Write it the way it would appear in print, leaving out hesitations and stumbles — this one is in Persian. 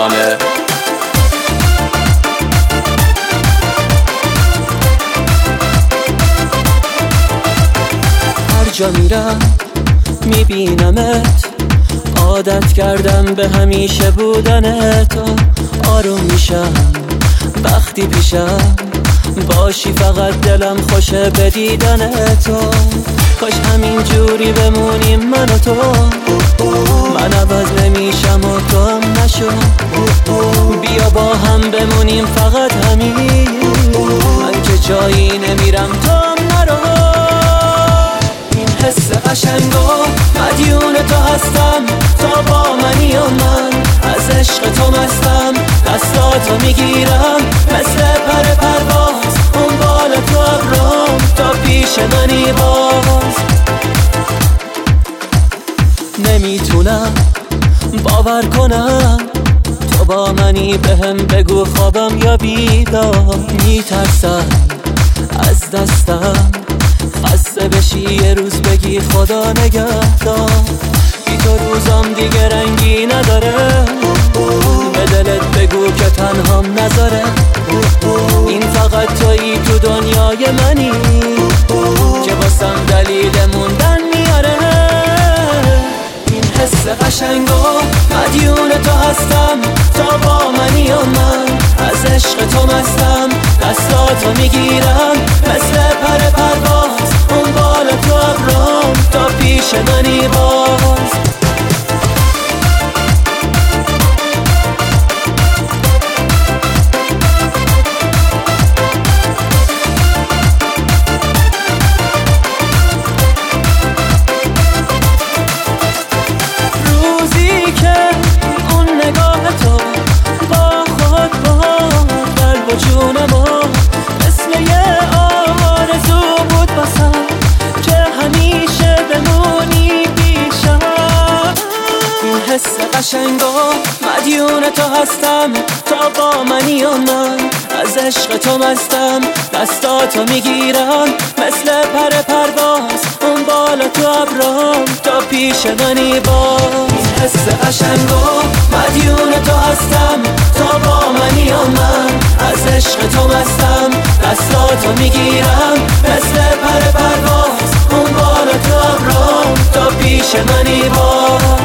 میزانه. هر جا میرم میبینمت، عادت کردم به همیشه بودن تو. آروم میشم وقتی پیشم باشی، فقط دلم خوشه به دیدن تو. کاش همین جوری بمونیم من و تو، من عوض نمیشم و تو هم نشو. بیا با هم بمونیم فقط همین، من که جایی نمیرم تو هم نرو. این حس قشنگو مدیون تو هستم، تا با منی و من از عشق تو مستم. دستاتو میگیرم مثل پر پرواز، اون بالا تو ابرام تا پیش منی باز. نمیتونم باور کنم تو با منی، بهم بگو خوابم یا بیدار. میترسم از دستم خسته بشی، یه روز بگی خدا نگهدار. بی تو روزام دیگه رنگی نداره، به دلت بگو که تنهام نذاره. این فقط تویی تو دنیای منی که واسم دلیل موندن میاره. این حس قشنگو مدیون تو هستم، تا با منی و من از عشق تو مستم. دستاتو میگیرم مثل پر پرواز، اون بالا تو ابرام تا پیش منی باز. روزی که اون نگاه تو با خود با قلب و جونمو مثل یه آرزو بود واسم، که همیشه بمونی پیشم. این حس قشنگو مدیون تو هستم، تا با منی و من از عشق تو مستم. دستاتو میگیرم مثل پر پرواز، اون بالا تو ابرام تا پیش منی باز. این حس قشنگو مدیون تو هستم، تا با منی و من از عشق تو مستم. دستاتو میگیرم مثل پر پرواز، اون بالا تو ابرام تا پیش منی باز.